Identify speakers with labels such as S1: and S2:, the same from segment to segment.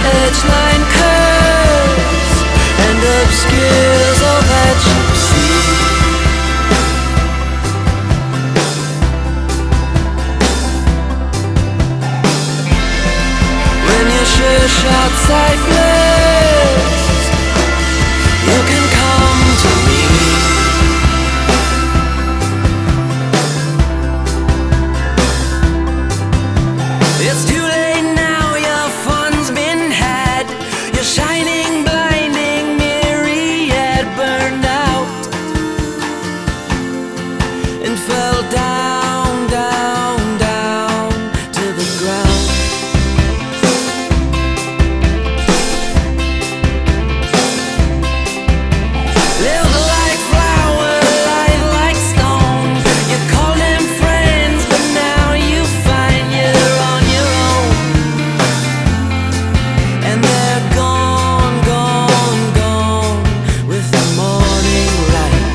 S1: edgeline curves and obscures all that you see. When your shush outside blurs, you can come to me. It's too late now, your fun's been had. Your shining, blinding myriad burned out and fell down, down, down to the ground. Live like flower, light like stone. You call them friends, but now you find you're on your own. And they're gone, gone, gone with the morning light.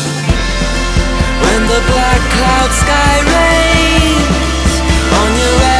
S1: When the black cloud sky rains on your